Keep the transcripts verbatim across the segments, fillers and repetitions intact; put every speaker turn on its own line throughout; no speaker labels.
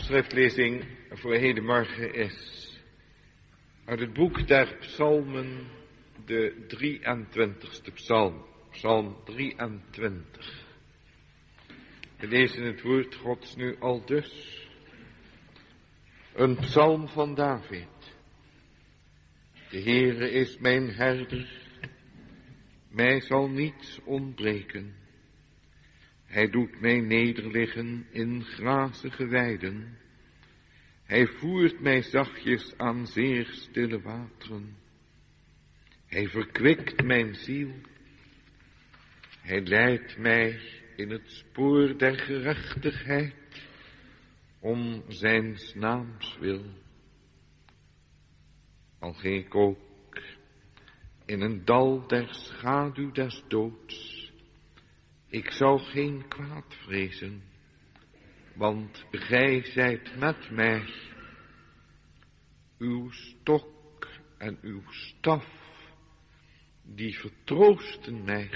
schriftlezing voor hedenmorgen is uit het boek der psalmen, de drieëntwintigste psalm, psalm drieëntwintig. We lezen het woord Gods nu al dus. Een psalm van David. De Heere is mijn herder, mij zal niets ontbreken. Hij doet mij nederliggen in grazige weiden. Hij voert mij zachtjes aan zeer stille wateren. Hij verkwikt mijn ziel. Hij leidt mij in het spoor der gerechtigheid, om zijns naams wil. Al ging ik ook in een dal der schaduw des doods, ik zou geen kwaad vrezen, want gij zijt met mij. Uw stok en uw staf, die vertroosten mij.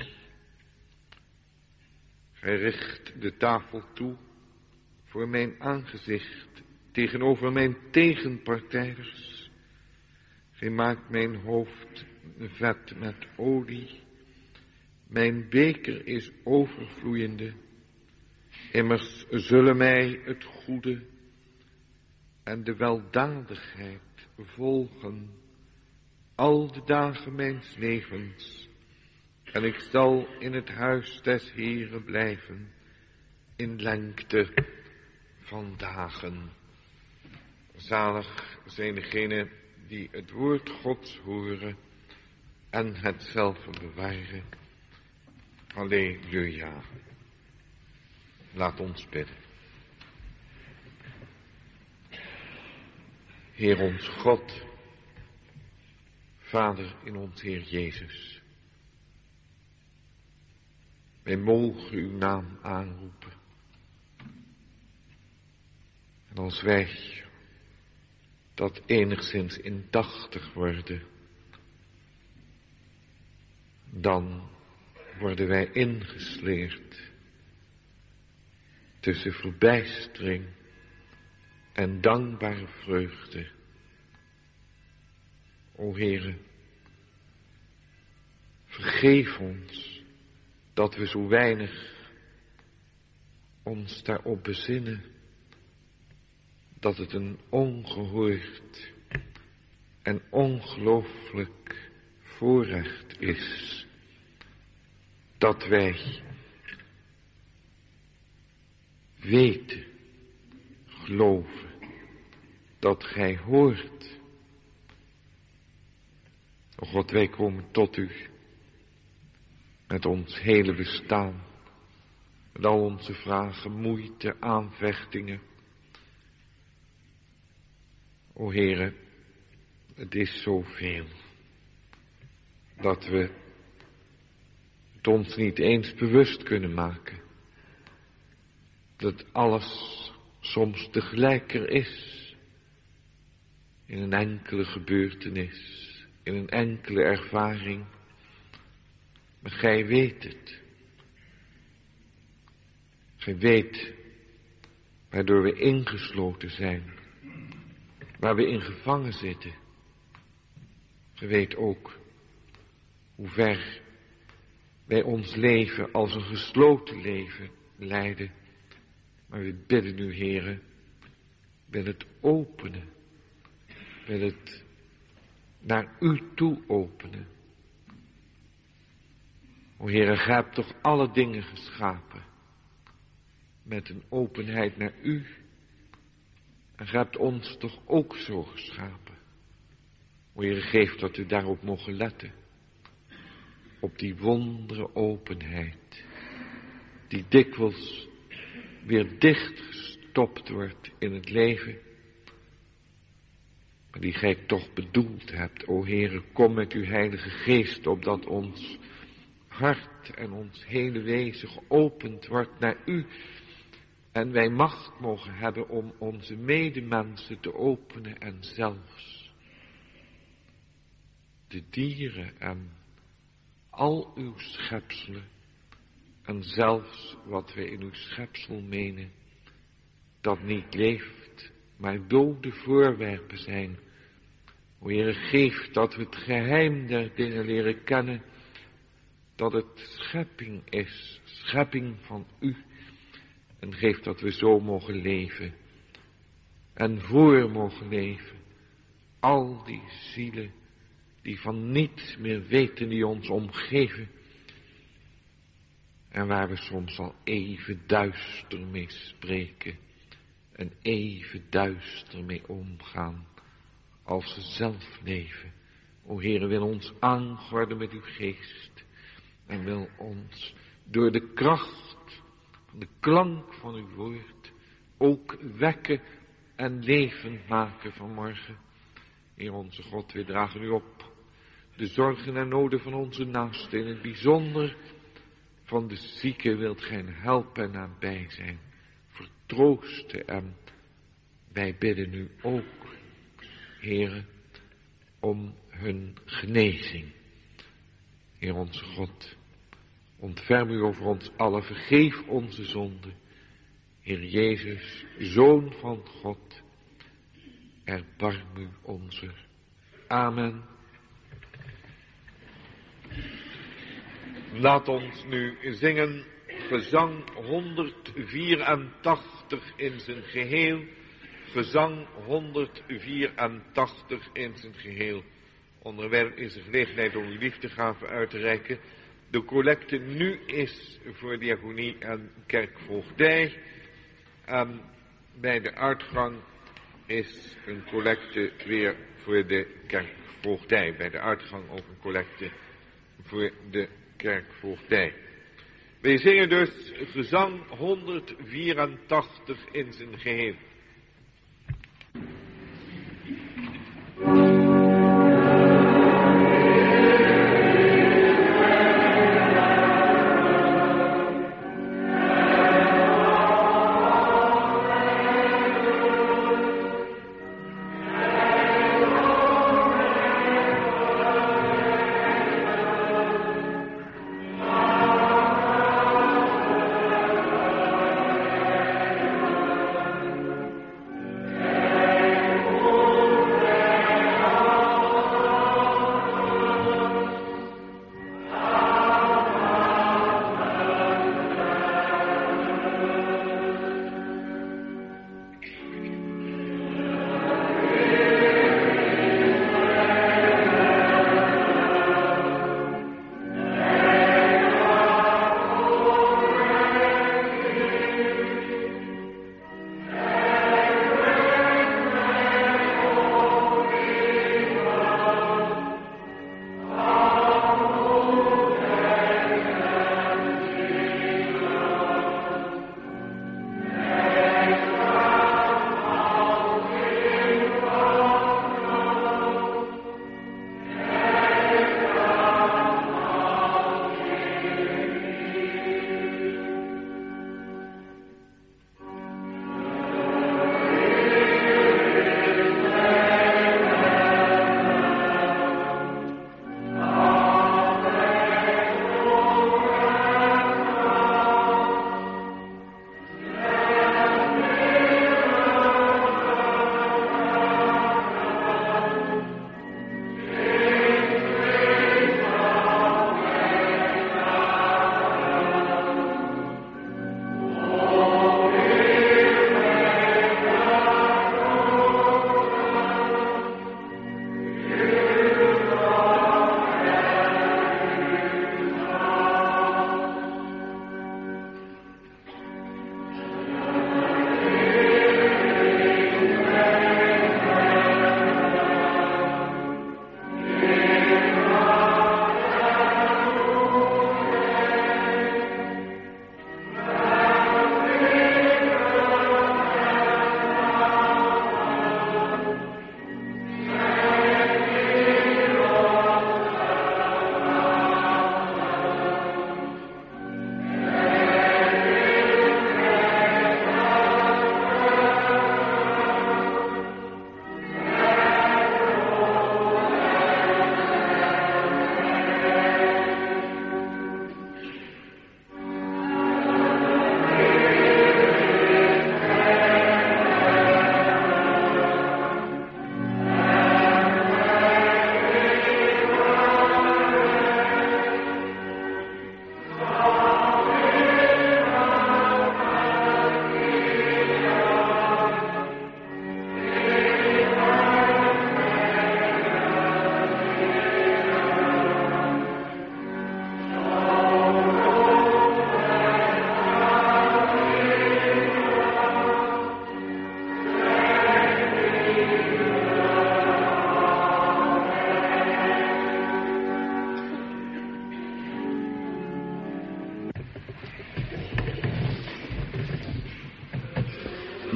Gij richt de tafel toe voor mijn aangezicht tegenover mijn tegenpartijders. Gij maakt mijn hoofd vet met olie. Mijn beker is overvloeiende. Immers zullen mij het goede en de weldadigheid volgen al de dagen mijns levens. En ik zal in het huis des Heeren blijven in lengte van dagen. Zalig zijn degenen die het woord Gods horen en het zelf bewaren. Halleluja. Laat ons bidden. Heer ons God, Vader in ons Heer Jezus. Wij mogen uw naam aanroepen. En als wij dat enigszins indachtig worden, dan worden wij ingesleerd tussen verbijstering en dankbare vreugde. O Heere, vergeef ons dat we zo weinig ons daarop bezinnen dat het een ongehoord en ongelooflijk voorrecht is dat wij weten, geloven, dat gij hoort. O God, wij komen tot u met ons hele bestaan, met al onze vragen, moeite, aanvechtingen. O Heere, het is zoveel dat we het ons niet eens bewust kunnen maken. Dat alles soms tegelijker is. In een enkele gebeurtenis, in een enkele ervaring. Maar gij weet het. Gij weet waardoor we ingesloten zijn. Waar we in gevangen zitten. Gij weet ook hoe ver wij ons leven als een gesloten leven leiden. Maar we bidden u, Heere, wil het openen. Wil het naar u toe openen. O Heere, gij hebt toch alle dingen geschapen met een openheid naar u. En gij hebt ons toch ook zo geschapen. O Heere, geef dat we daarop mogen letten. Op die wondere openheid, die dikwijls weer dichtgestopt wordt in het leven, maar die gij toch bedoeld hebt. O Heere, kom met uw heilige geest, opdat ons hart en ons hele wezen geopend wordt naar u, en wij macht mogen hebben om onze medemensen te openen en zelfs de dieren en al uw schepselen en zelfs wat wij in uw schepsel menen dat niet leeft, maar dode voorwerpen zijn. O Heere, geef dat we het geheim der dingen leren kennen, dat het schepping is, schepping van u. En geef dat we zo mogen leven en voor mogen leven. Al die zielen die van niets meer weten, die ons omgeven. En waar we soms al even duister mee spreken en even duister mee omgaan als ze zelf leven. O Heere, wil ons aangorden met uw geest en wil ons door de kracht van de klank van uw woord ook wekken en levend maken vanmorgen. Heer onze God, we dragen u op de zorgen en noden van onze naasten, in het bijzonder van de zieken wilt gij helpen en nabij zijn, vertroosten en wij bidden u ook, Heere, om hun genezing. Heer onze God, ontferm u over ons allen, vergeef onze zonden. Heer Jezus, Zoon van God, erbarm u onze. Amen. Laat ons nu zingen gezang honderdvierentachtig in zijn geheel. Gezang honderdvierentachtig in zijn geheel. Onderwerp is de gelegenheid om uw liefdegave uit te reiken. De collecte nu is voor diaconie en kerkvoogdij. En bij de uitgang is een collecte weer voor de kerkvoogdij. Bij de uitgang ook een collecte voor de kerkvoogdij. Wij zingen dus gezang honderdvierentachtig in zijn geheel.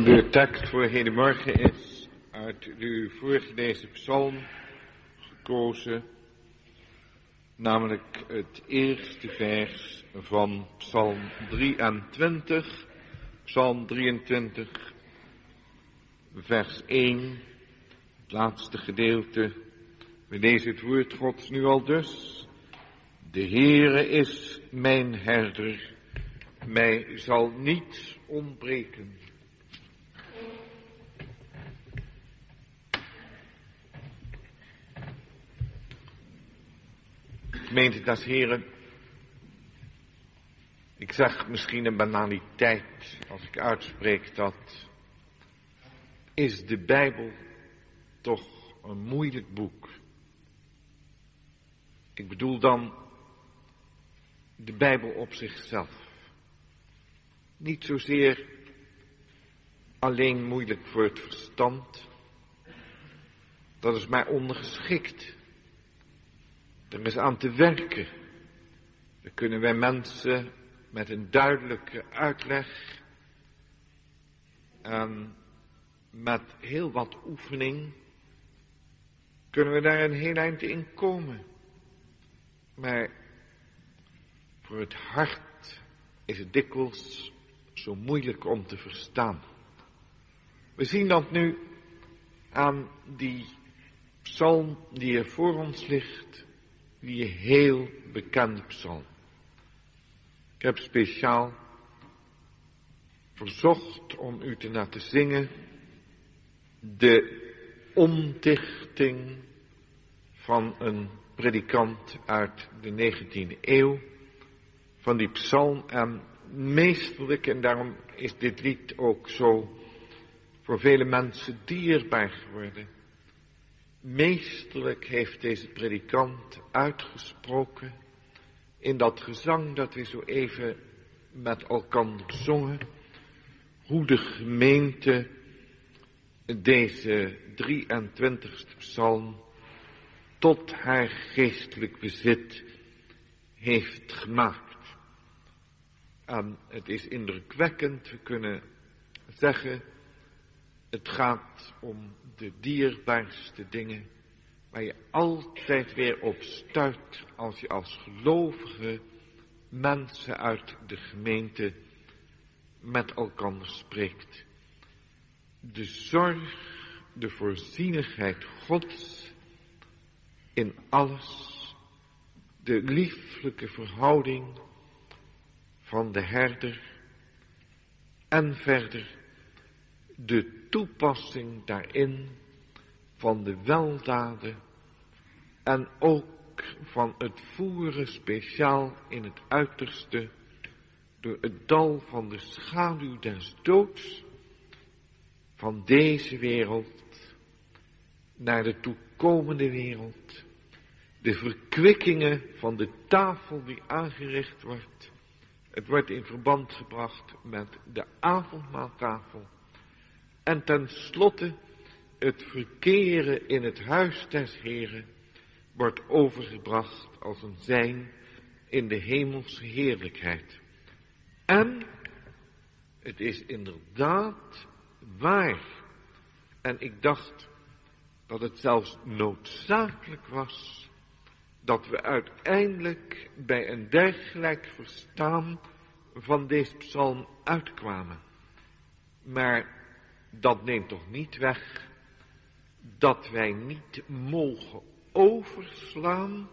De tekst voor hedenmorgen is uit de u voorgelezen psalm gekozen, namelijk het eerste vers van psalm drieëntwintig, psalm drieëntwintig, vers één, het laatste gedeelte. We lezen het woord Gods nu al dus. De Heere is mijn herder, mij zal niets ontbreken. Gemeente des Heren, ik zeg misschien een banaliteit als ik uitspreek dat, is de Bijbel toch een moeilijk boek. Ik bedoel dan de Bijbel op zichzelf. Niet zozeer alleen moeilijk voor het verstand, dat is mij ondergeschikt. Er is aan te werken. Dan kunnen wij mensen met een duidelijke uitleg en met heel wat oefening kunnen we daar een heel eind in komen. Maar voor het hart is het dikwijls zo moeilijk om te verstaan. We zien dat nu aan die psalm die er voor ons ligt, die heel bekende psalm. Ik heb speciaal verzocht om u te laten zingen de omdichting van een predikant uit de negentiende eeuw van die psalm. En meesterlijk, en daarom is dit lied ook zo voor vele mensen dierbaar geworden. Meesterlijk heeft deze predikant uitgesproken in dat gezang dat we zo even met elkaar zongen, hoe de gemeente deze drieëntwintigste psalm tot haar geestelijk bezit heeft gemaakt. En het is indrukwekkend, we kunnen zeggen, het gaat om de dierbaarste dingen waar je altijd weer op stuit als je als gelovige mensen uit de gemeente met elkaar spreekt. De zorg, de voorzienigheid Gods in alles, de lieflijke verhouding van de herder en verder de toepassing daarin van de weldaden en ook van het voeren speciaal in het uiterste door het dal van de schaduw des doods van deze wereld naar de toekomende wereld, de verkwikkingen van de tafel die aangericht wordt. Het wordt in verband gebracht met de avondmaaltafel. En tenslotte het verkeren in het huis des Heren wordt overgebracht als een zijn in de hemelse heerlijkheid. En het is inderdaad waar. En ik dacht dat het zelfs noodzakelijk was dat we uiteindelijk bij een dergelijk verstaan van deze psalm uitkwamen. Maar dat neemt toch niet weg dat wij niet mogen overslaan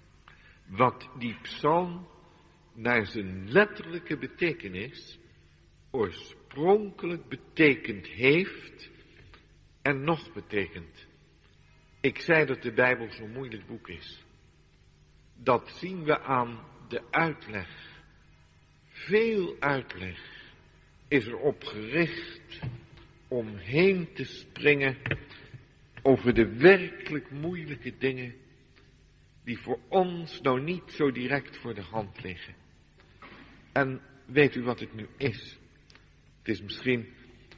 wat die psalm naar zijn letterlijke betekenis oorspronkelijk betekend heeft en nog betekent. Ik zei dat de Bijbel zo'n moeilijk boek is. Dat zien we aan de uitleg. Veel uitleg is erop gericht om heen te springen over de werkelijk moeilijke dingen die voor ons nou niet zo direct voor de hand liggen. En weet u wat het nu is? Het is misschien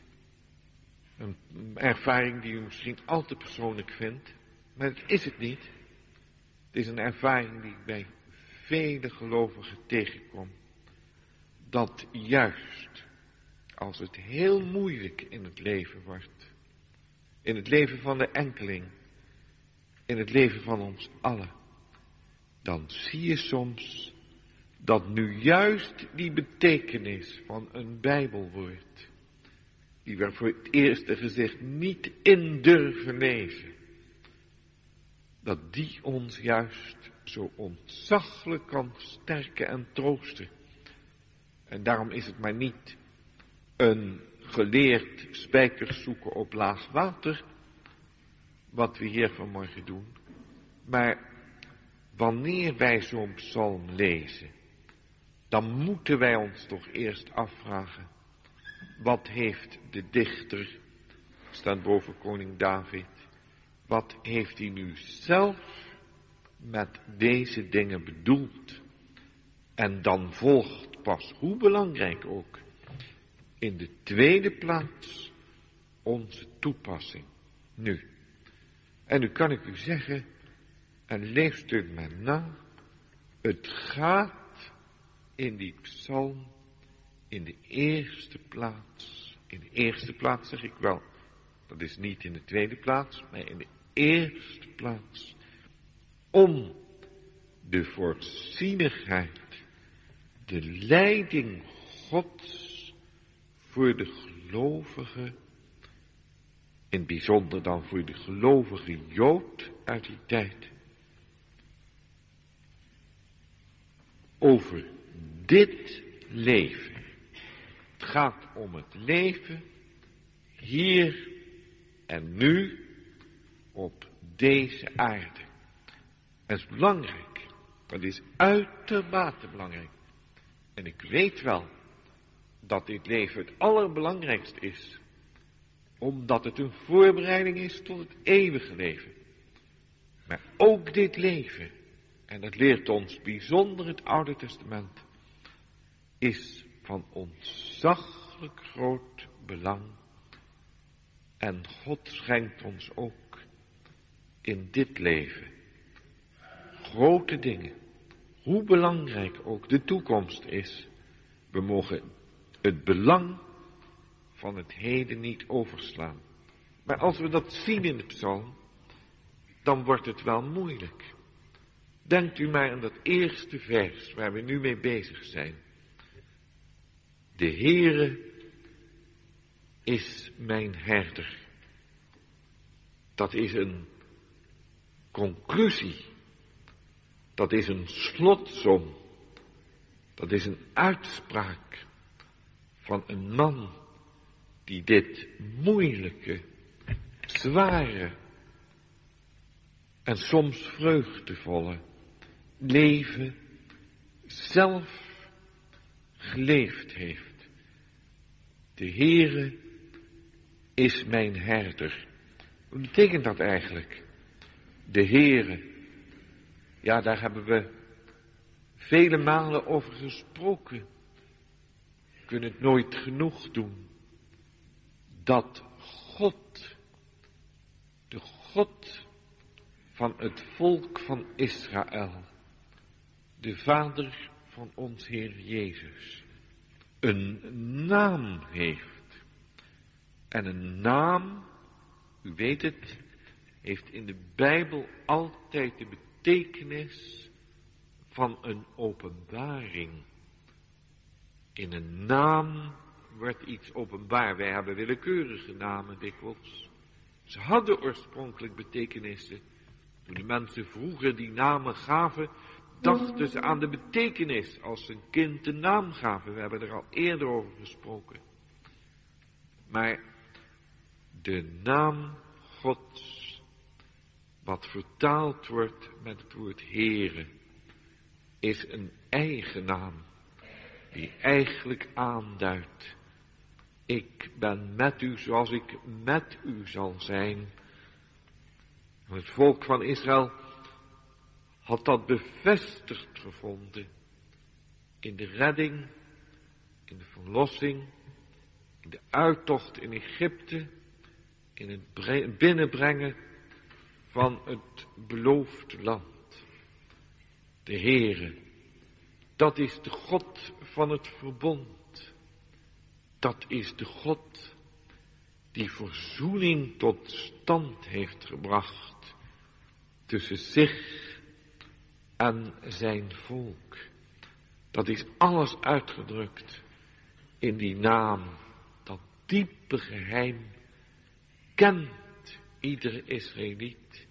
een ervaring die u misschien al te persoonlijk vindt, maar dat is het niet. Het is een ervaring die ik bij vele gelovigen tegenkom. Dat juist als het heel moeilijk in het leven wordt, in het leven van de enkeling, in het leven van ons allen, dan zie je soms dat nu juist die betekenis van een Bijbelwoord, die we voor het eerste gezicht niet in durven lezen, dat die ons juist zo ontzaglijk kan sterken en troosten. En daarom is het maar niet een geleerd spijkers zoeken op laag water, wat we hier vanmorgen doen, maar wanneer wij zo'n psalm lezen, dan moeten wij ons toch eerst afvragen, wat heeft de dichter, staat boven koning David, wat heeft hij nu zelf met deze dingen bedoeld? En dan volgt pas, hoe belangrijk ook, in de tweede plaats onze toepassing. Nu, en nu kan ik u zeggen, en leest u maar na, het gaat in die psalm in de eerste plaats, in de eerste plaats zeg ik wel, dat is niet in de tweede plaats, maar in de eerste plaats, om de voorzienigheid, de leiding Gods voor de gelovige, in het bijzonder dan voor de gelovige Jood uit die tijd. Over dit leven. Het gaat om het leven hier en nu op deze aarde. Dat is belangrijk. Dat is uitermate belangrijk. En ik weet wel dat dit leven het allerbelangrijkste is. Omdat het een voorbereiding is tot het eeuwige leven. Maar ook dit leven, en dat leert ons bijzonder het Oude Testament, is van ontzaglijk groot belang. En God schenkt ons ook in dit leven grote dingen. Hoe belangrijk ook de toekomst is, we mogen het belang van het heden niet overslaan. Maar als we dat zien in de psalm, dan wordt het wel moeilijk. Denkt u maar aan dat eerste vers waar we nu mee bezig zijn. De Heere is mijn herder. Dat is een conclusie. Dat is een slotsom. Dat is een uitspraak van een man die dit moeilijke, zware en soms vreugdevolle leven zelf geleefd heeft. De Heere is mijn herder. Wat betekent dat eigenlijk? De Heere, ja, daar hebben we vele malen over gesproken. We kunnen het nooit genoeg doen. Dat God, de God van het volk van Israël, de Vader van ons Heer Jezus, een naam heeft. En een naam, u weet het, heeft in de Bijbel altijd de betekenis van een openbaring. In een naam wordt iets openbaar. Wij hebben willekeurige namen dikwijls. Ze hadden oorspronkelijk betekenissen. Toen de mensen vroeger die namen gaven, dachten ze aan de betekenis als ze een kind een naam gaven. We hebben er al eerder over gesproken. Maar de naam Gods, wat vertaald wordt met het woord Heere, is een eigen naam die eigenlijk aanduidt: ik ben met u zoals ik met u zal zijn. Het volk van Israël had dat bevestigd gevonden in de redding, in de verlossing, in de uittocht in Egypte, in het binnenbrengen van het beloofde land. De Heere, dat is de God van het verbond. Dat is de God die verzoening tot stand heeft gebracht tussen zich en zijn volk. Dat is alles uitgedrukt in die naam. Dat diepe geheim kent iedere Israëliet.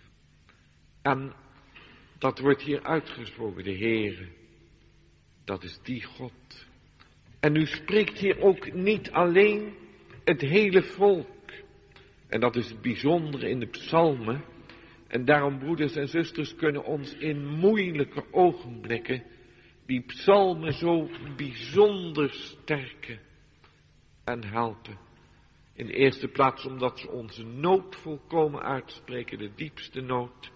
En dat wordt hier uitgesproken, de Heere. Dat is die God. En u spreekt hier ook niet alleen het hele volk. En dat is het bijzondere in de psalmen. En daarom, broeders en zusters, kunnen ons in moeilijke ogenblikken die psalmen zo bijzonder sterken en helpen. In de eerste plaats omdat ze onze nood volkomen uitspreken, de diepste nood.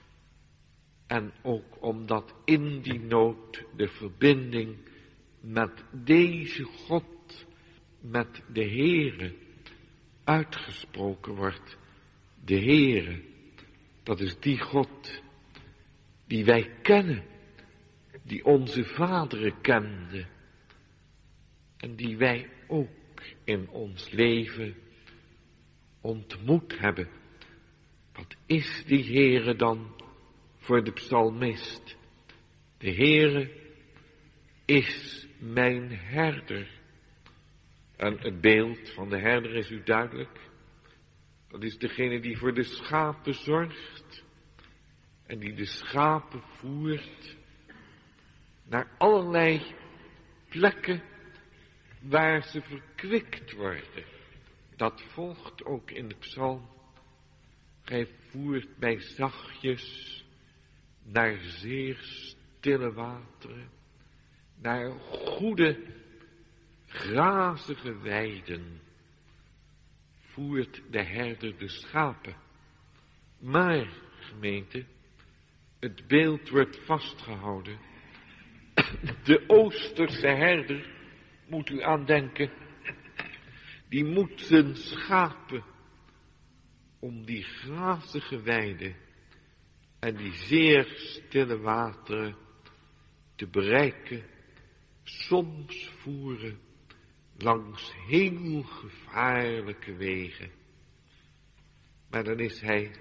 En ook omdat in die nood de verbinding met deze God, met de Heere, uitgesproken wordt. De Heere, dat is die God die wij kennen, die onze vaderen kenden en die wij ook in ons leven ontmoet hebben. Wat is die Heere dan voor de psalmist? De Heere is mijn herder. En het beeld van de herder is u duidelijk. Dat is degene die voor de schapen zorgt en die de schapen voert naar allerlei plekken waar ze verkwikt worden. Dat volgt ook in de psalm. Gij voert mij zachtjes naar zeer stille wateren, naar goede, grazige weiden, voert de herder de schapen. Maar, gemeente, het beeld wordt vastgehouden. De Oosterse herder, moet u aan denken, die moet zijn schapen om die grazige weiden en die zeer stille wateren te bereiken, soms voeren langs heel gevaarlijke wegen. Maar dan is hij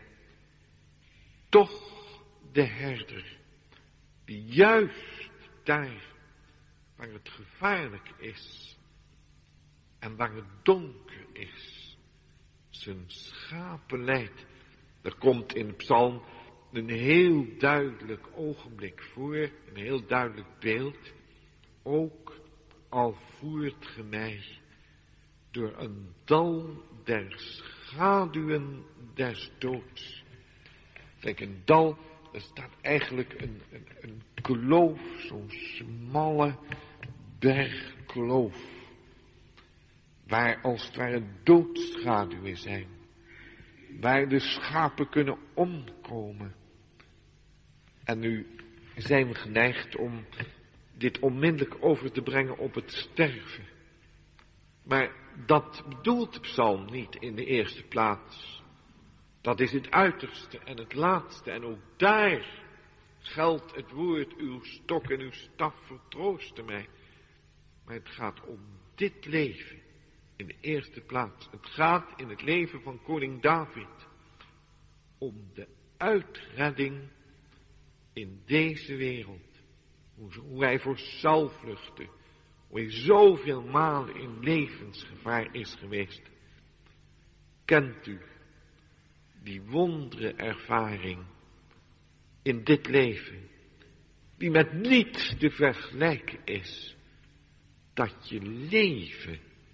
toch de herder die juist daar waar het gevaarlijk is en waar het donker is, zijn schapen leidt. Er komt in de psalm een heel duidelijk ogenblik voor, een heel duidelijk beeld. Ook al voert ge mij door een dal der schaduwen des doods. Kijk, een dal, er staat eigenlijk een, een, een kloof, zo'n smalle bergkloof, waar als het ware doodschaduwen zijn, waar de schapen kunnen omkomen. En nu zijn we geneigd om dit onmiddellijk over te brengen op het sterven. Maar dat bedoelt de psalm niet in de eerste plaats. Dat is het uiterste en het laatste. En ook daar geldt het woord, uw stok en uw staf vertroosten mij. Maar het gaat om dit leven in de eerste plaats. Het gaat in het leven van koning David om de uitredding in deze wereld. Hoe hij voor Saul vluchtte. Hoe hij zoveel malen in levensgevaar is geweest. Kent u die wondere ervaring in dit leven, die met niets te vergelijken is, dat je leven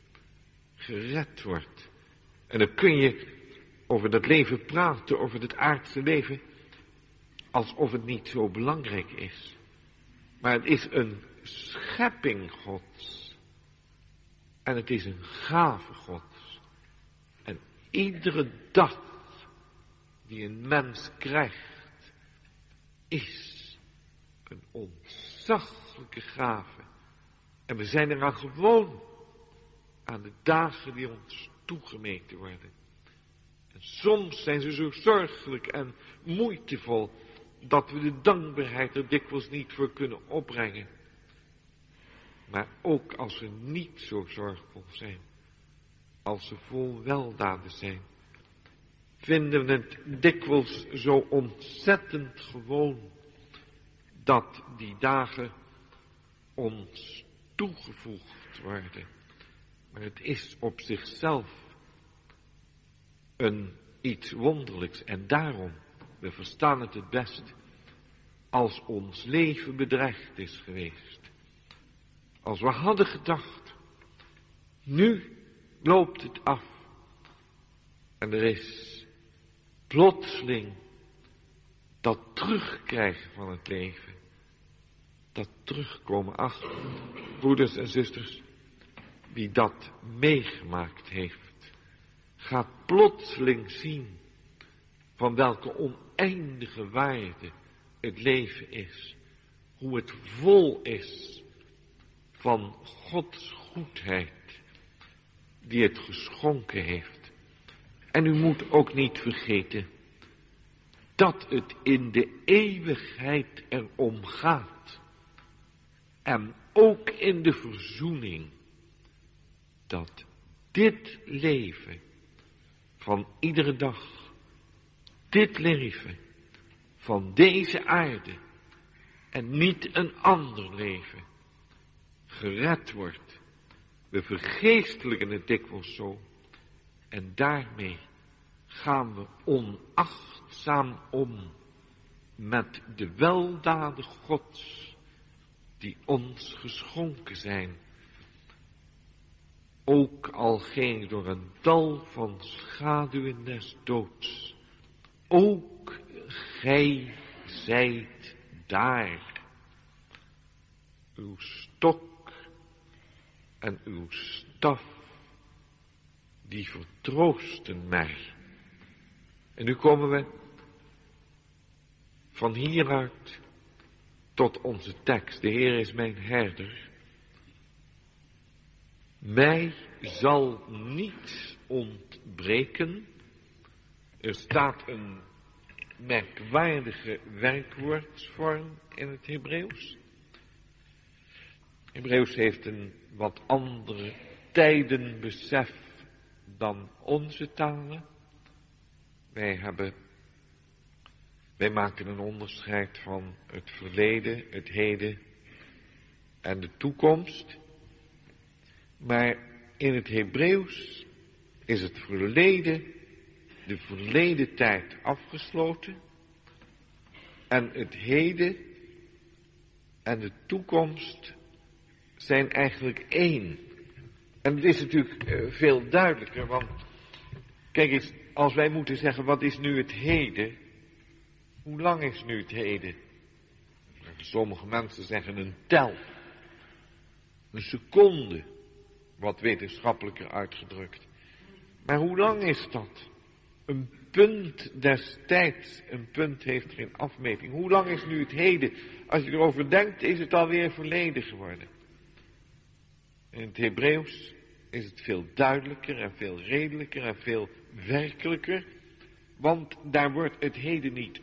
gered wordt. En dan kun je over dat leven praten, over het aardse leven, alsof het niet zo belangrijk is. Maar het is een schepping Gods. En het is een gave Gods. En iedere dag die een mens krijgt, is een ontzaglijke gave. En we zijn eraan gewoon, aan de dagen die ons toegemeten worden. En soms zijn ze zo zorgelijk en moeitevol, dat we de dankbaarheid er dikwijls niet voor kunnen opbrengen. Maar ook als ze niet zo zorgvol zijn, als ze vol weldaden zijn, vinden we het dikwijls zo ontzettend gewoon dat die dagen ons toegevoegd worden. Maar het is op zichzelf een iets wonderlijks. En daarom, we verstaan het het best, als ons leven bedreigd is geweest. Als we hadden gedacht, nu loopt het af. En er is plotseling dat terugkrijgen van het leven. Dat terugkomen. Ach, broeders en zusters, wie dat meegemaakt heeft, gaat plotseling zien van welke oneindige waarde het leven is. Hoe het vol is van Gods goedheid, die het geschonken heeft. En u moet ook niet vergeten dat het in de eeuwigheid erom gaat. En ook in de verzoening. Dat dit leven van iedere dag, dit leven van deze aarde en niet een ander leven, gered wordt. We vergeestelijken het dikwijls zo. En daarmee gaan we onachtzaam om met de weldaden Gods die ons geschonken zijn. Ook al ging ik door een dal van schaduwen des doods, ook gij zijt daar. Uw stok en uw staf, die vertroosten mij. En nu komen we van hieruit tot onze tekst. De Heer is mijn herder. Mij zal niets ontbreken. Er staat een merkwaardige werkwoordsvorm in het Hebreeuws. Hebreeuws heeft een wat andere tijdenbesef dan onze talen. Wij hebben, wij maken een onderscheid van het verleden, het heden en de toekomst. Maar in het Hebreeuws is het verleden, de verleden tijd afgesloten. En het heden en de toekomst zijn eigenlijk één. En het is natuurlijk uh, veel duidelijker, want kijk eens, als wij moeten zeggen, wat is nu het heden? Hoe lang is nu het heden? Sommige mensen zeggen een tel. Een seconde, wat wetenschappelijker uitgedrukt. Maar hoe lang is dat? Een punt des tijds, een punt heeft geen afmeting. Hoe lang is nu het heden? Als je erover denkt, is het alweer verleden geworden. In het Hebreeuws is het veel duidelijker en veel redelijker en veel werkelijker. Want daar wordt het heden niet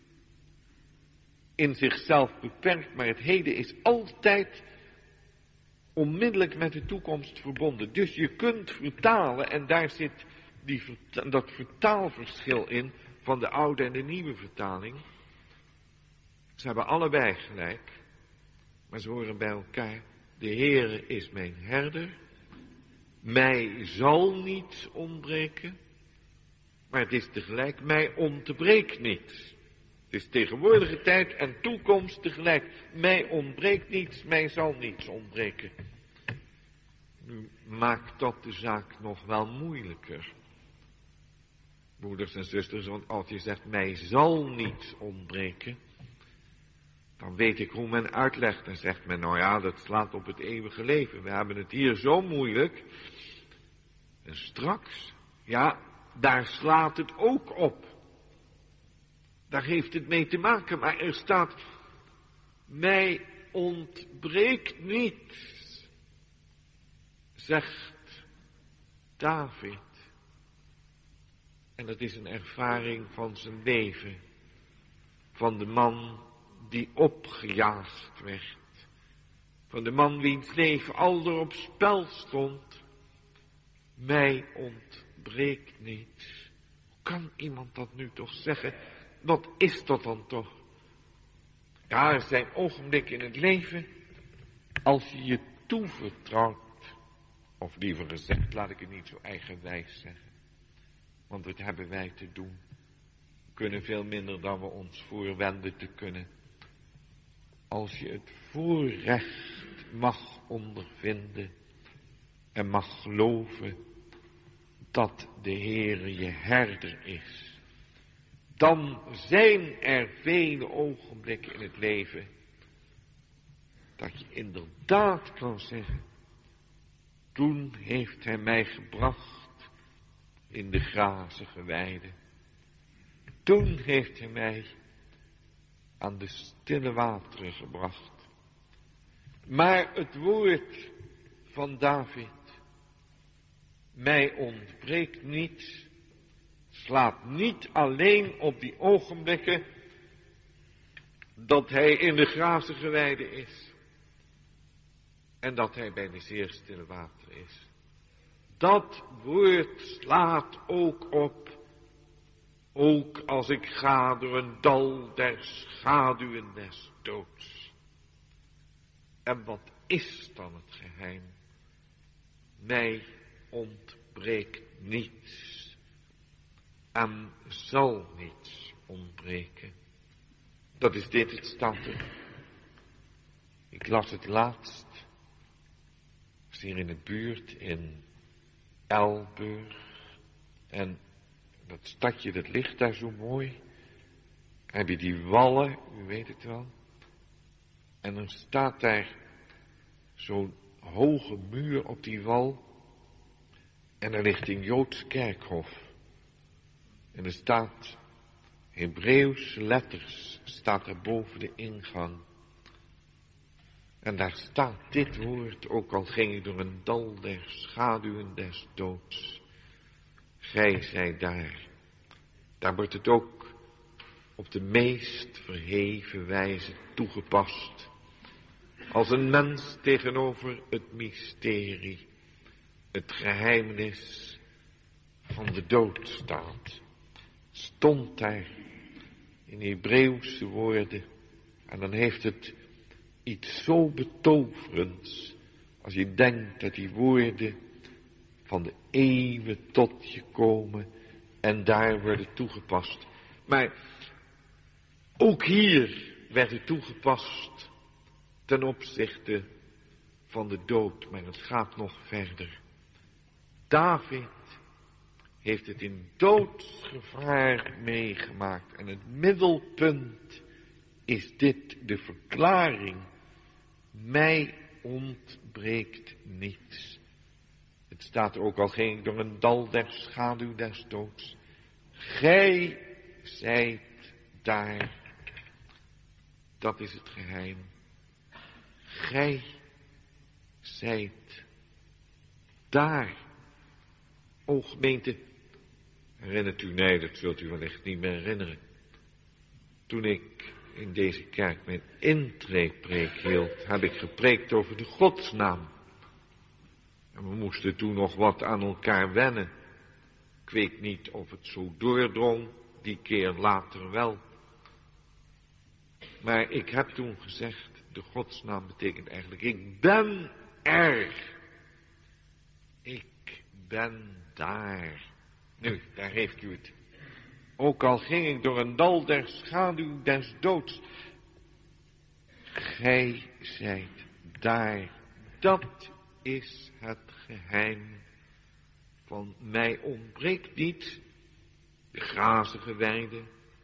in zichzelf beperkt, maar het heden is altijd onmiddellijk met de toekomst verbonden. Dus je kunt vertalen en daar zit die, dat vertaalverschil in van de oude en de nieuwe vertaling. Ze hebben allebei gelijk, maar ze horen bij elkaar. De Heere is mijn herder, mij zal niets ontbreken, maar het is tegelijk, mij ontbreekt niets. Het is tegenwoordige tijd en toekomst tegelijk. Mij ontbreekt niets, mij zal niets ontbreken. Nu maakt dat de zaak nog wel moeilijker. Broeders en zusters, want als je zegt, mij zal niets ontbreken, dan weet ik hoe men uitlegt. Dan zegt men, nou ja, dat slaat op het eeuwige leven. We hebben het hier zo moeilijk. En straks, ja, daar slaat het ook op. Daar heeft het mee te maken, maar er staat, mij ontbreekt niets, zegt David. En dat is een ervaring van zijn leven, van de man die opgejaagd werd, van de man wiens leven al er op spel stond. Mij ontbreekt niets. Hoe kan iemand dat nu toch zeggen? Wat is dat dan toch? Ja, er zijn ogenblikken in het leven, als je je toevertrouwt, of liever gezegd, laat ik het niet zo eigenwijs zeggen, want wat hebben wij te doen? We kunnen veel minder dan we ons voorwenden te kunnen. Als je het voorrecht mag ondervinden en mag geloven dat de Heere je herder is, dan zijn er vele ogenblikken in het leven dat je inderdaad kan zeggen, toen heeft hij mij gebracht in de grazige weide. Toen heeft hij mij aan de stille wateren gebracht. Maar het woord van David, mij ontbreekt niets, slaat niet alleen op die ogenblikken dat hij in de grazige weide is en dat hij bij de zeer stille water is. Dat woord slaat ook op, ook als ik ga door een dal der schaduwen des doods. En wat is dan het geheim? Mij ontbreekt niets en zal niets ontbreken. Dat is dit, het staat er. Ik las het laatst, was hier in de buurt in Elburg. En dat stadje, dat ligt daar zo mooi. Heb je die wallen, u weet het wel. En dan staat daar zo'n hoge muur op die wal. En er ligt een Joods kerkhof. En er staat Hebreeuwse letters, staat er boven de ingang. En daar staat dit woord, ook al ging ik door een dal der schaduwen des doods. Gij zijt daar. Daar wordt het ook op de meest verheven wijze toegepast. Als een mens tegenover het mysterie, het geheimnis van de dood staat. Stond daar in Hebreeuwse woorden. En dan heeft het iets zo betoverends, als je denkt dat die woorden van de eeuwen tot je komen en daar worden toegepast. Maar ook hier werd het toegepast ten opzichte van de dood, maar het gaat nog verder. David heeft het in doodsgevaar meegemaakt en het middelpunt is dit, de verklaring: mij ontbreekt niets. Het staat ook, al ging ik door een dal der schaduw des doods. Gij zijt daar. Dat is het geheim. Gij zijt daar. O gemeente, herinnert u, nee, dat zult u wellicht niet meer herinneren. Toen ik in deze kerk mijn intreepreek hield, heb ik gepreekt over de godsnaam. En we moesten toen nog wat aan elkaar wennen. Ik weet niet of het zo doordrong, die keer later wel. Maar ik heb toen gezegd, de godsnaam betekent eigenlijk, ik ben er. Ik ben daar. Nu, daar heeft u het. Ook al ging ik door een dal der schaduw des doods. Gij zijt daar. Dat is het geheim van mij ontbreekt niet de grazige weide,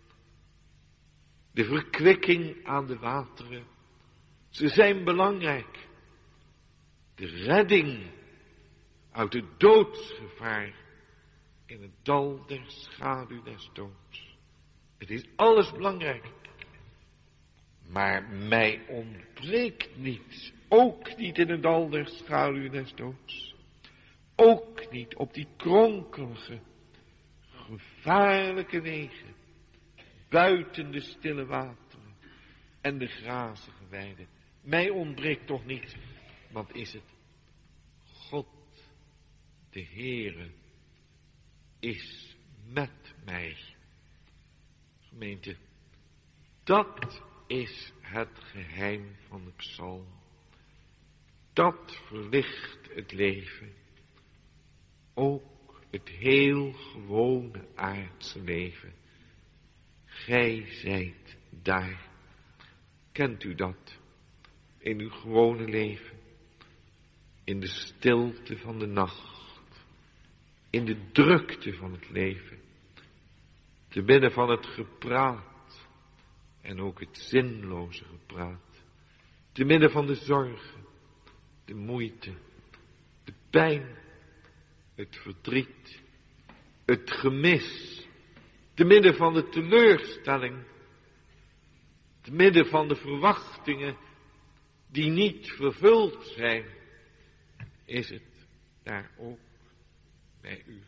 de verkwikking aan de wateren. Ze zijn belangrijk. De redding uit het doodsgevaar in het dal der schaduw des doods. Het is alles belangrijk. Maar mij ontbreekt niets. Ook niet in het dal der schaduw des doods. Ook niet op die kronkelige, gevaarlijke wegen. Buiten de stille wateren en de grazige weiden. Mij ontbreekt toch niet. Wat is het? God, de Heere, is met mij. Gemeente, dat is het geheim van de psalm. Dat verlicht het leven. Ook het heel gewone aardse leven. Gij zijt daar. Kent u dat? In uw gewone leven. In de stilte van de nacht. In de drukte van het leven. Te midden van het gepraat. En ook het zinloze gepraat. Te midden van de zorgen. De moeite. De pijn. Het verdriet. Het gemis. Te midden van de teleurstelling. Te midden van de verwachtingen die niet vervuld zijn, is het daar ook bij u.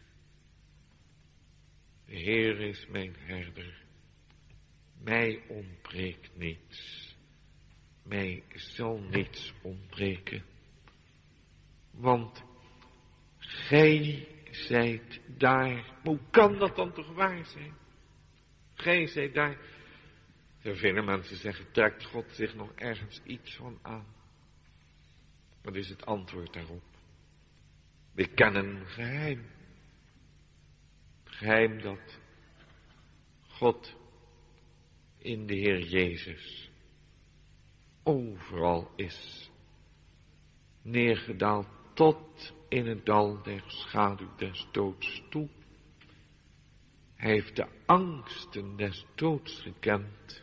De Heer is mijn herder. Mij ontbreekt niets. Mij zal niets ontbreken. Want gij zijt daar. Hoe kan dat dan toch waar zijn? Gij zijt daar. Er vele mensen zeggen, trekt God zich nog ergens iets van aan? Wat is het antwoord daarop? We kennen een geheim. Het geheim dat God in de Heer Jezus overal is. Neergedaald tot in het dal der schaduw des doods toe. Hij heeft de angsten des doods gekend.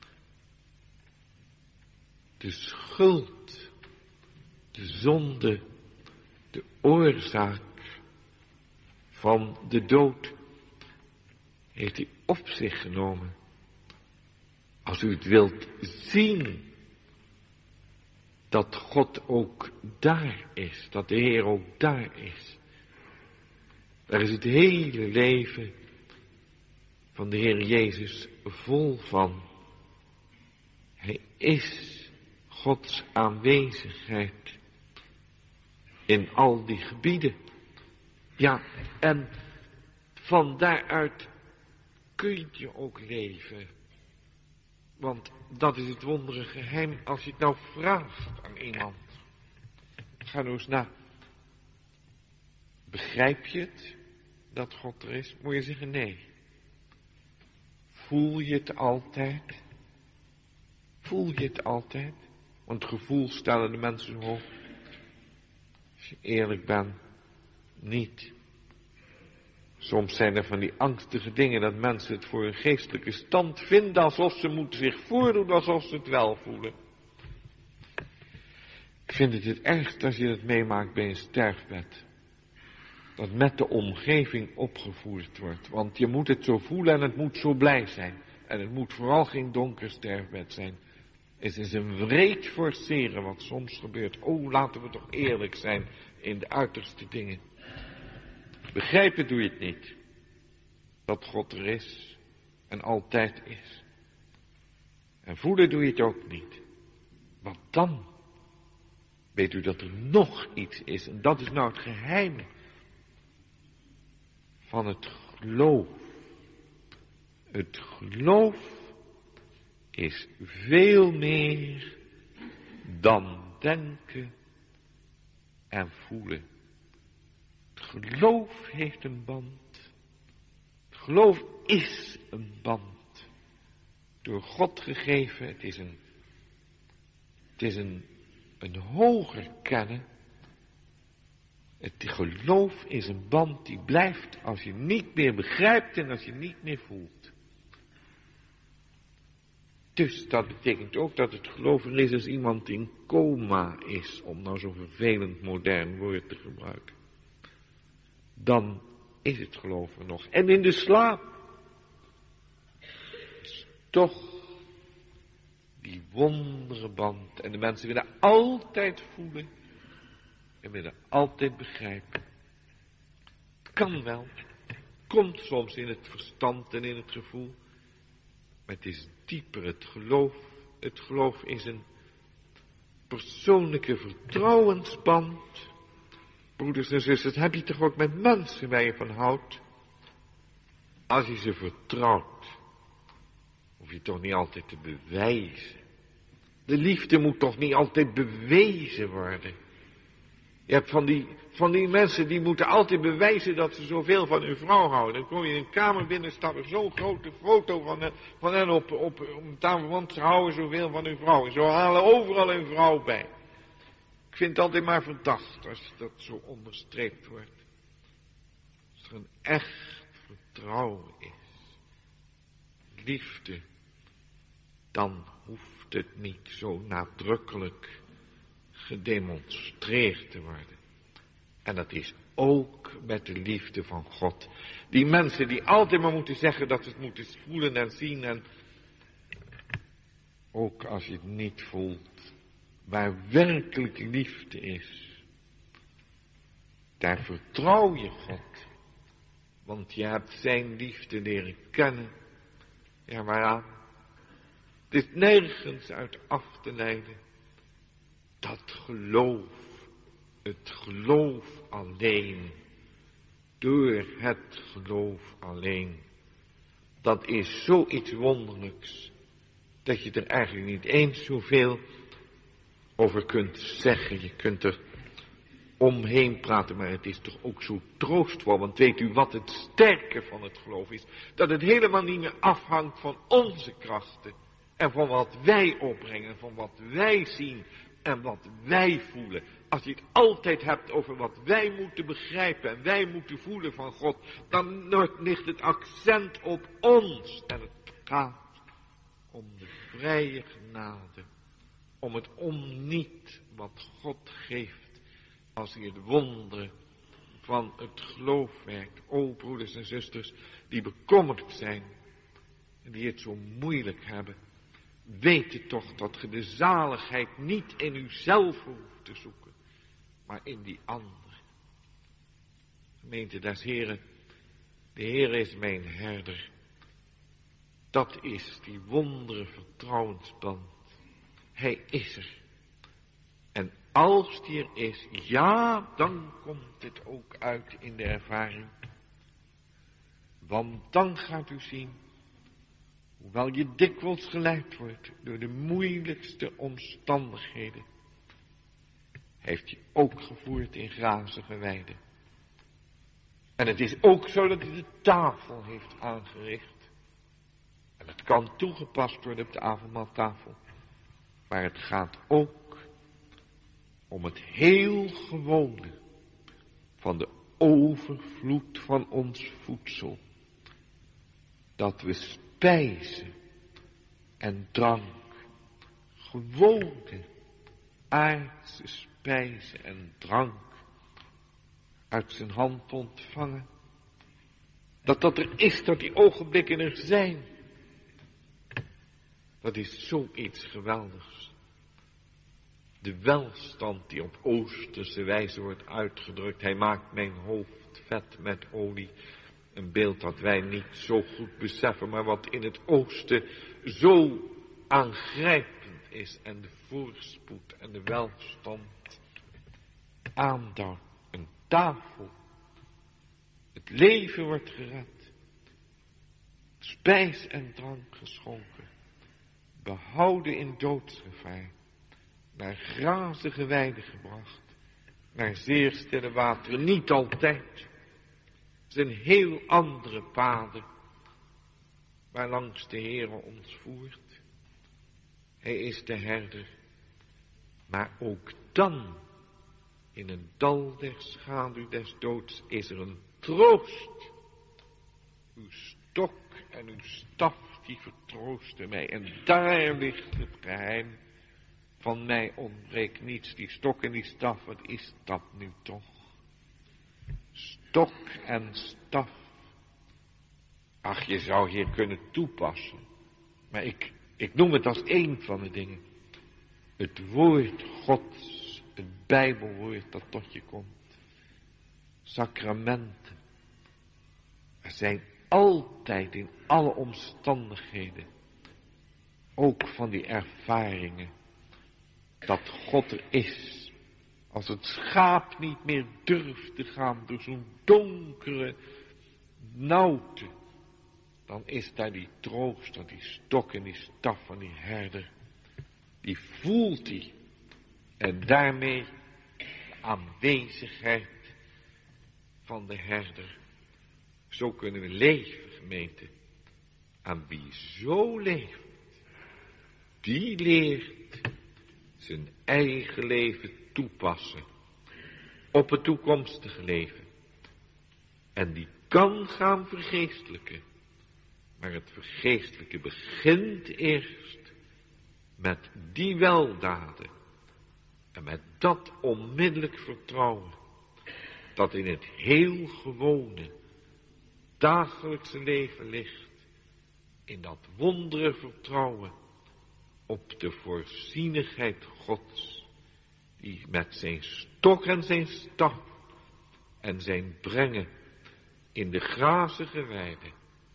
De schuld, de zonde, de oorzaak van de dood heeft hij op zich genomen. Als u het wilt zien, dat God ook daar is, dat de Heer ook daar is. Daar is het hele leven van de Heer Jezus vol van. Hij is Gods aanwezigheid in al die gebieden. Ja, en van daaruit kun je ook leven. Want dat is het wondere geheim als je het nou vraagt aan iemand. Ga nou eens na. Begrijp je het, dat God er is? Moet je zeggen nee. Voel je het altijd? Voel je het altijd? Want gevoel stellen de mensen hoog. Als je eerlijk bent, niet. Soms zijn er van die angstige dingen dat mensen het voor een geestelijke stand vinden alsof ze moeten zich voordoen alsof ze het wel voelen. Ik vind het het ergst als je het meemaakt bij een sterfbed. Dat met de omgeving opgevoerd wordt. Want je moet het zo voelen en het moet zo blij zijn. En het moet vooral geen donker sterfbed zijn. Het is een wreed forceren wat soms gebeurt. Oh, laten we toch eerlijk zijn in de uiterste dingen. Begrijpen doe je het niet. Dat God er is en altijd is. En voelen doe je het ook niet. Want dan weet u dat er nog iets is. En dat is nou het geheim van het geloof. Het geloof is veel meer dan denken en voelen. Het geloof heeft een band. Het geloof is een band. Door God gegeven. Het is een, het is een, een hoger kennen. Het geloof is een band die blijft als je niet meer begrijpt en als je niet meer voelt. Dus dat betekent ook dat het geloof er is als iemand in coma is, om nou zo'n vervelend modern woord te gebruiken. Dan is het geloof er nog. En in de slaap is toch die wondere band. En de mensen willen altijd voelen en willen altijd begrijpen. Het kan wel. Het komt soms in het verstand en in het gevoel. Maar het is dieper, het geloof. Het geloof is een, persoonlijke vertrouwensband. Broeders en zusters, heb je toch ook met mensen waar je van houdt? Als je ze vertrouwt, hoef je toch niet altijd te bewijzen. De liefde moet toch niet altijd bewezen worden. Je hebt van die, van die mensen die moeten altijd bewijzen dat ze zoveel van hun vrouw houden. Dan kom je in een kamer binnen, staat er zo'n grote foto van hen, van hen op, op, op een tafel, want ze houden zoveel van hun vrouw. En zo halen overal hun vrouw bij. Ik vind het altijd maar verdacht als dat zo onderstreept wordt. Als er een echt vertrouwen is, liefde, dan hoeft het niet zo nadrukkelijk gedemonstreerd te worden. En dat is ook met de liefde van God. Die mensen die altijd maar moeten zeggen dat ze het moeten voelen en zien. En ook als je het niet voelt, waar werkelijk liefde is, daar vertrouw je God. Want je hebt zijn liefde leren kennen. Ja, waaraan? Het is nergens uit af te leiden. Dat geloof, het geloof alleen, door het geloof alleen, dat is zoiets wonderlijks, dat je er eigenlijk niet eens zoveel over kunt zeggen. Je kunt er omheen praten, maar het is toch ook zo troostvol. Want weet u wat het sterke van het geloof is? Dat het helemaal niet meer afhangt van onze krachten. En van wat wij opbrengen, van wat wij zien en wat wij voelen. Als je het altijd hebt over wat wij moeten begrijpen en wij moeten voelen van God, dan ligt het accent op ons. En het gaat om de vrije genade, om het onniet wat God geeft als hij het wonder van het geloof werkt. O broeders en zusters die bekommerd zijn en die het zo moeilijk hebben. Weet je toch dat je de zaligheid niet in uzelf hoeft te zoeken, maar in die ander. Gemeente des Heren, de Heer is mijn herder. Dat is die wondere vertrouwensband. Hij is er. En als die er is, ja, dan komt het ook uit in de ervaring. Want dan gaat u zien, hoewel je dikwijls geleid wordt door de moeilijkste omstandigheden, heeft je ook gevoerd in grazige weiden. En het is ook zo dat hij de tafel heeft aangericht. En het kan toegepast worden op de avondmaaltafel. Maar het gaat ook om het heel gewone van de overvloed van ons voedsel. Dat we spijzen en drank, gewone aardse spijzen en drank uit zijn hand ontvangen. Dat dat er is, dat die ogenblikken er zijn. Dat is zoiets geweldigs. De welstand die op oosterse wijze wordt uitgedrukt. Hij maakt mijn hoofd vet met olie. Een beeld dat wij niet zo goed beseffen, maar wat in het oosten zo aangrijpend is. En de voorspoed en de welstand aanduidt. Een tafel. Het leven wordt gered. Spijs en drank geschonken. Behouden in doodsgevaar. Naar grazige weiden gebracht. Naar zeer stille wateren. Niet altijd. Het zijn heel andere paden. Waarlangs de Heere ons voert. Hij is de herder. Maar ook dan. In een dal der schaduw des doods is er een troost. Uw stok en uw staf die vertroosten mij. En daar ligt het geheim. Van mij ontbreekt niets. Die stok en die staf, wat is dat nu toch? Stok en staf. Ach, je zou hier kunnen toepassen. Maar ik, ik noem het als één van de dingen. Het woord Gods, het Bijbelwoord dat tot je komt. Sacramenten. Er zijn altijd in alle omstandigheden, ook van die ervaringen, dat God er is. Als het schaap niet meer durft te gaan door zo'n donkere nauwte, dan is daar die troost, dat die stok en die staf van die herder. Die voelt hij. En daarmee de aanwezigheid van de herder. Zo kunnen we leven, gemeente. En wie zo leeft, die leert zijn eigen leven toepassen op het toekomstige leven. En die kan gaan vergeestelijken. Maar het vergeestelijke begint eerst met die weldaden. En met dat onmiddellijk vertrouwen. Dat in het heel gewone, dagelijkse leven ligt. In dat wondere vertrouwen op de voorzienigheid Gods. Die met zijn stok en zijn staf en zijn brengen in de grazige weide,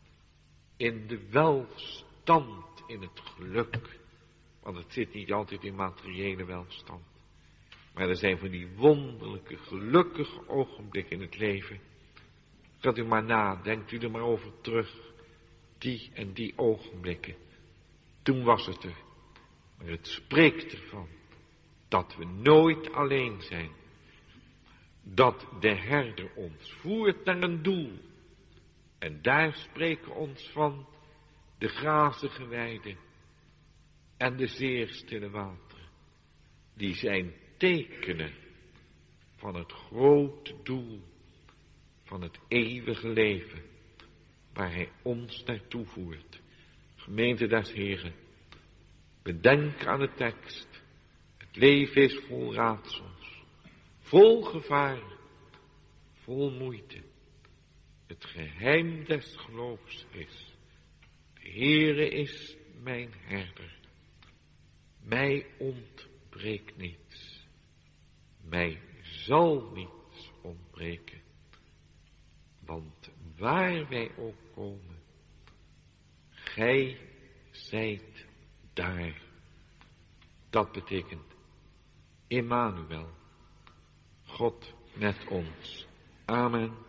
in de welstand, in het geluk. Want het zit niet altijd in materiële welstand. Maar er zijn van die wonderlijke, gelukkige ogenblikken in het leven. Gaat u maar na, denkt u er maar over terug. Die en die ogenblikken. Toen was het er. Maar het spreekt ervan dat we nooit alleen zijn. Dat de herder ons voert naar een doel. En daar spreken ons van de grazige weide en de zeer stille wateren. Die zijn tekenen van het grote doel van het eeuwige leven waar hij ons naartoe voert. Gemeente des Heren, bedenk aan de tekst. Het leven is vol raadsels, vol gevaar, vol moeite. Het geheim des geloofs is, de Heere is mijn herder. Mij ontbreekt niets. Mij zal niets ontbreken. Want waar wij ook komen, gij zijt daar. Dat betekent Immanuel, God met ons. Amen.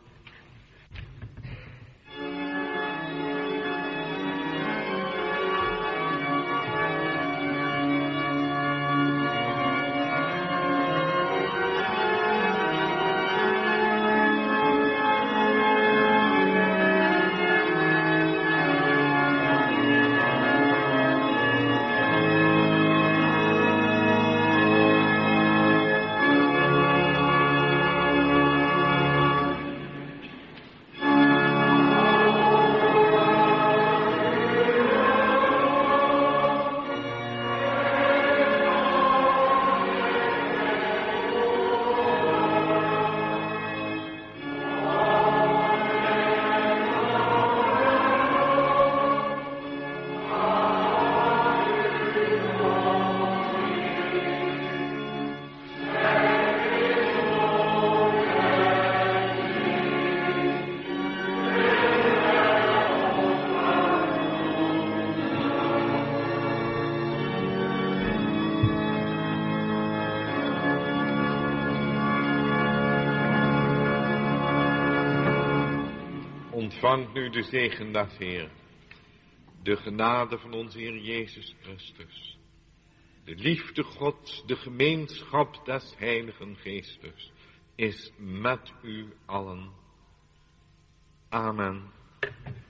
Ontvangt nu de zegen des Heeren, de genade van onze Heer Jezus Christus, de liefde Gods, de gemeenschap des Heiligen Geestes, is met u allen. Amen.